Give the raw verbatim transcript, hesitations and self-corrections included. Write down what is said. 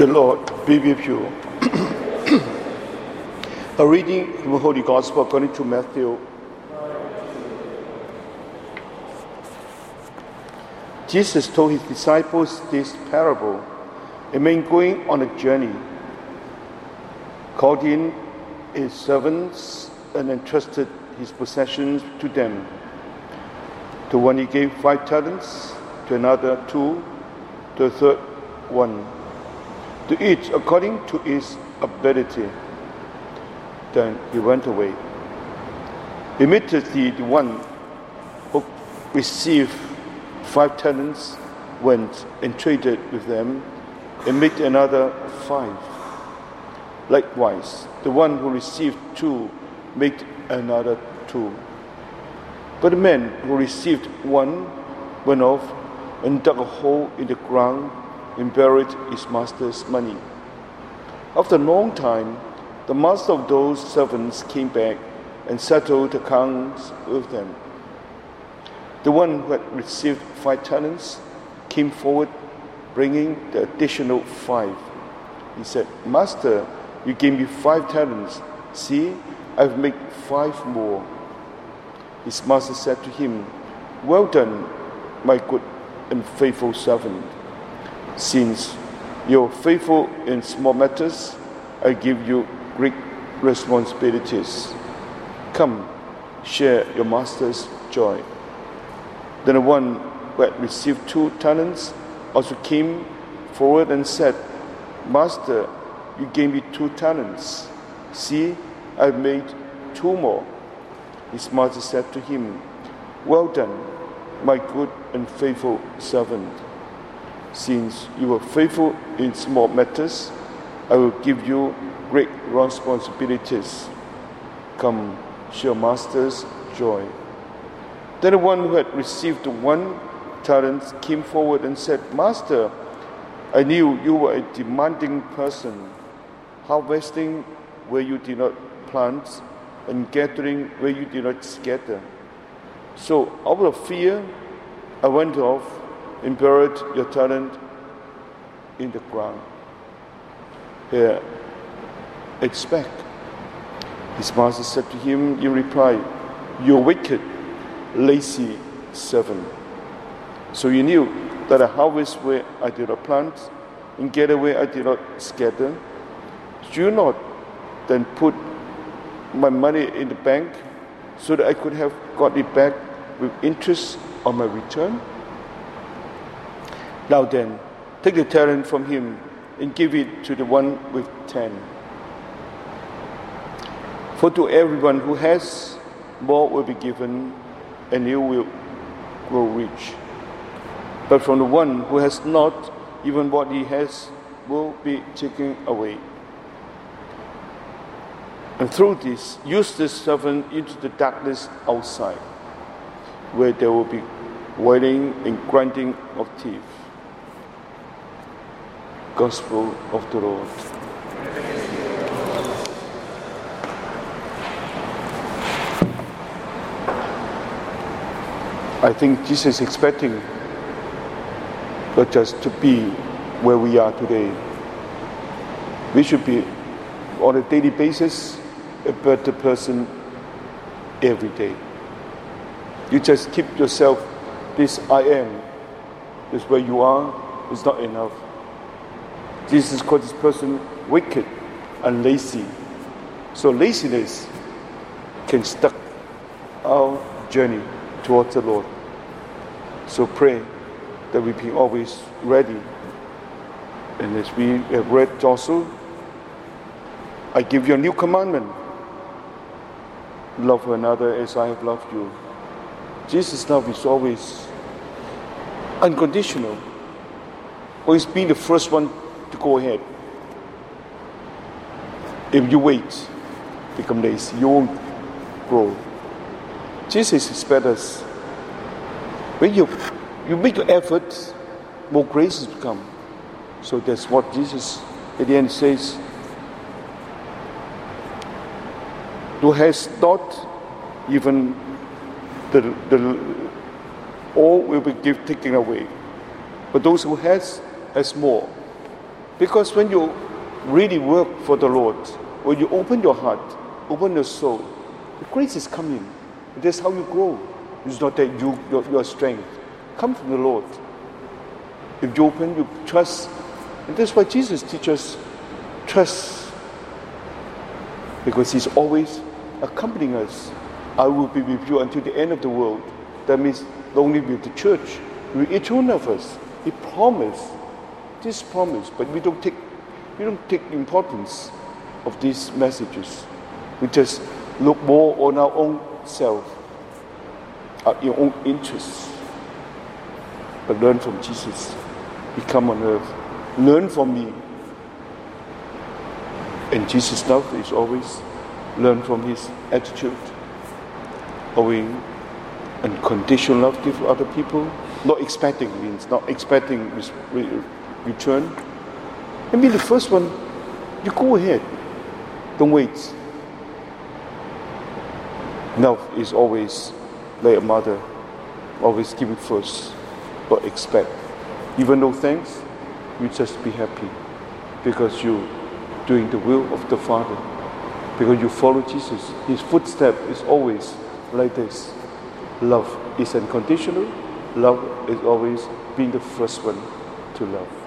The Lord be with you. A reading from the Holy Gospel according to Matthew. Jesus told his disciples this parable. A man going on a journey called in his servants and entrusted his possessions to them. To one he gave five talents, to another two, to a third one, to each according to his ability. Then he went away. Immediately the one who received five talents went and traded with them and made another five. Likewise, the one who received two made another two. But the man who received one went off and dug a hole in the ground and buried his master's money. After a long time, the master of those servants came back and settled accounts with them. The one who had received five talents came forward, bringing the additional five. He said, "Master, you gave me five talents. See, I've made five more." His master said to him, "Well done, my good and faithful servant. Since you're faithful in small matters, I give you great responsibilities. Come, share your master's joy." Then the one who had received two talents also came forward and said, "Master, you gave me two talents. See, I've made two more." His master said to him, "Well done, my good and faithful servant. Since you were faithful in small matters, I will give you great responsibilities. Come, share your master's joy." Then the one who had received one talent came forward and said, "Master, I knew you were a demanding person, harvesting where you did not plant and gathering where you did not scatter. So out of fear, I went off and buried your talent in the ground. Here, it's back." His master said to him in reply, "You wicked, lazy servant. So you knew that I harvest where I did not plant and gather where I did not scatter. Did you not then put my money in the bank so that I could have got it back with interest on my return? Now then, take the talent from him and give it to the one with ten. For to everyone who has, more will be given, and he will grow rich. But from the one who has not, even what he has will be taken away. And through this, use this servant into the darkness outside, where there will be wailing and grinding of teeth." Gospel of the Lord. I think Jesus is expecting not just to be where we are today. We should be on a daily basis a better person every day. You just keep yourself, this I am, this where you are, is not enough. Jesus called this person wicked and lazy. So laziness can stop our journey towards the Lord. So pray that we be always ready. And as we have read also, I give you a new commandment. Love one another as I have loved you. Jesus' love is always unconditional. Always being the first one to go ahead. If you wait, become lazy, you won't grow. Jesus expects us. When you, you make the effort, more graces will come. So that's what Jesus at the end says. Who has not, even the, the all will be give, taken away. But those who has, has more. Because when you really work for the Lord, when you open your heart, open your soul, the grace is coming. That's how you grow. It's not that you, your, your strength. Come from the Lord. If you open, you trust. And that's why Jesus teaches trust. Because He's always accompanying us. I will be with you until the end of the world. That means not only with the church, with each one of us. He promised. This promise, but we don't take we don't take importance of these messages. We just look more on our own self, at your own interests. But learn from Jesus. He come on earth. Learn from me. And Jesus' love is always learn from His attitude. Owing unconditional love give to other people. Not expecting means not expecting return. Maybe the first one, you go ahead. Don't wait. Love is always like a mother, always giving first, but expect. Even though thanks, you just be happy because you're doing the will of the Father. Because you follow Jesus. His footstep is always like this. Love is unconditional. Love is always being the first one to love.